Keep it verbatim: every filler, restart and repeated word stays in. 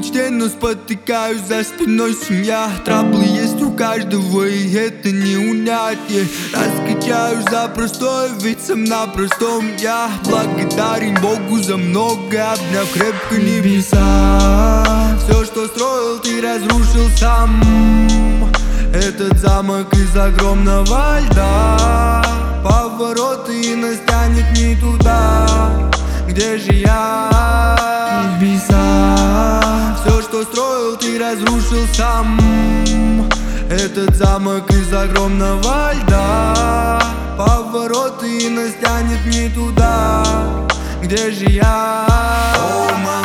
мечте, но спотыкаюсь за спиной семья. Траблы есть у каждого, и это не унять. Я раскачаюсь за простое, ведь сам на простом я благодарен Богу за многое, обняв крепко небеса. Все, что строил, ты разрушил сам. Этот замок из огромного льда, повороты, и нас тянет не туда. Где же я? Небеса. Все, что строил, ты разрушил сам. Этот замок из огромного льда, повороты, и нас тянет не туда. Где же я? Oh,